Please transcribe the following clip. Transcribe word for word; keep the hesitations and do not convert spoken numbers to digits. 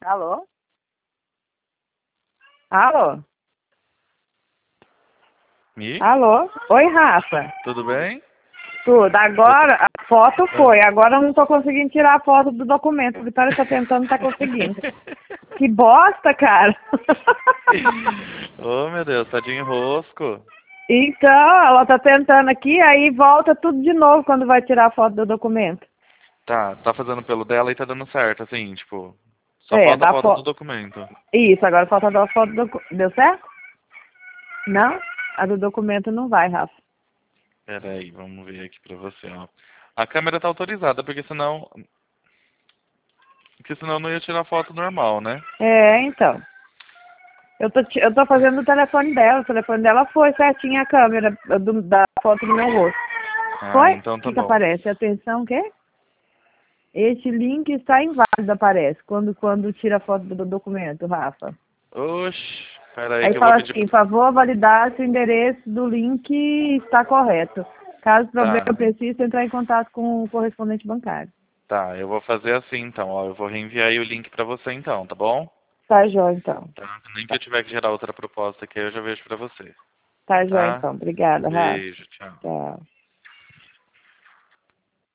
Alô? Alô? Mi? Alô? Oi, Rafa. Tudo bem? Tudo. Agora, a foto Ah. foi. Agora eu não tô conseguindo tirar a foto do documento. A Vitória tá tentando, não tá conseguindo. Que bosta, cara. Oh, meu Deus, tá de enrosco. Então, ela tá tentando aqui, aí volta tudo de novo quando vai tirar a foto do documento. Tá, tá fazendo pelo dela e tá dando certo, assim, tipo... Só É, falta a da foto do foto. documento. Isso, agora falta dar a foto do documento. Deu certo? Não? A do documento não vai, Rafa. Pera aí, vamos ver aqui pra você, ó. A câmera tá autorizada, porque senão... Porque senão eu não ia tirar foto normal, né? É, então. Eu tô, ti- eu tô fazendo o telefone dela. O telefone dela foi certinho a câmera do- da foto do meu rosto. Ah, Foi? O então tá que que bom. aparece? Atenção, o quê? Este link está inválido, aparece, quando, quando tira a foto do documento, Rafa. Oxi, pera aí Aí que eu vou fala pedir... assim, favor validar se o endereço do link está correto. Caso o problema Tá, precise entrar em contato com o correspondente bancário. tá, eu vou fazer assim, então, ó. Eu vou reenviar aí o link pra você, então, tá bom? Tá, jóia, então. Tá, nem que Tá, eu tiver que gerar outra proposta aqui, eu já vejo pra você. tá, jóia, Tá? então. Obrigada, Rafa. Beijo, tchau. Tchau.